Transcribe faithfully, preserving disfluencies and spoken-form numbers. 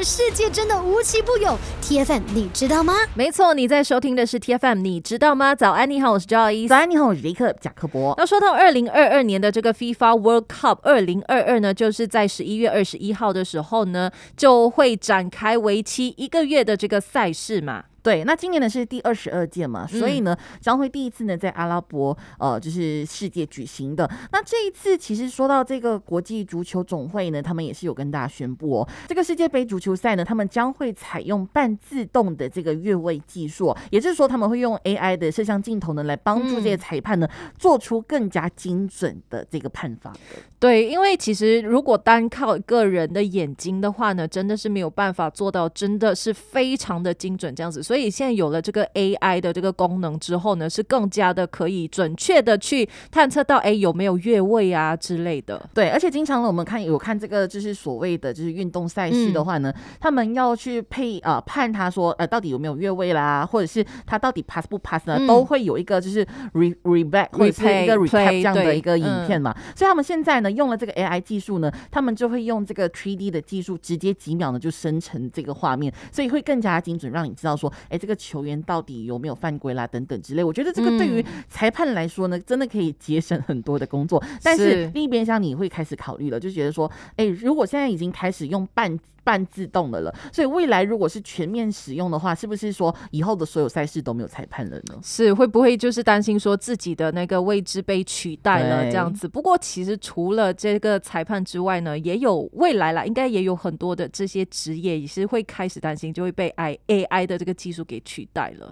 世界真的无奇不有。 T F M 你知道吗？ 没错，你在收听的是 T F M 你知道吗？早安你好，我是 Joyce。 早安你好，我是雷克贾克伯。 那说到二零二二年的这个 FIFA World Cup 二零二二呢，就是在十一月二十一号的时候呢，就会展开为期一个月的这个赛事嘛。 对，那今年呢是第二十二届嘛，所以呢、嗯、将会第一次呢在阿拉伯呃就是世界举行的。那这一次其实说到这个国际足球总会呢，他们也是有跟大家宣布哦，这个世界杯足球赛呢，他们将会采用半自动的这个越位技术，也就是说他们会用 A I 的摄像镜头呢来帮助这些裁判呢、嗯、做出更加精准的这个判罚的。 对，因为其实如果单靠个人的眼睛的话呢，真的是没有办法做到真的是非常的精准这样子，所以现在有了这个 A I 的这个功能之后呢，是更加的可以准确的去探测到哎有没有越位啊之类的。 对，而且经常我们看有看这个就是所谓的就是运动赛事的话呢、嗯、他们要去配呃判他说呃到底有没有越位啦，或者是他到底 pass 不 pass 呢、嗯、都会有一个就是 re reback 或者是一个 recap 这样的一个影片嘛、嗯、所以他们现在呢用了这个 A I 技术呢，他们就会用这个 三 D 的技术直接几秒呢就生成这个画面，所以会更加精准，让你知道说哎这个球员到底有没有犯规啦等等之类。我觉得这个对于裁判来说呢、嗯、真的可以节省很多的工作，但是另一边厢你会开始考虑了，就觉得说哎如果现在已经开始用半半自动的了，所以未来如果是全面使用的话，是不是说以后的所有赛事都没有裁判了呢？ 是，会不会就是担心说自己的那个位置被取代了这样子？不过其实除了这个裁判之外呢，也有未来啦，应该也有很多的这些职业也是会开始担心就会被 A I 的这个技术给取代了。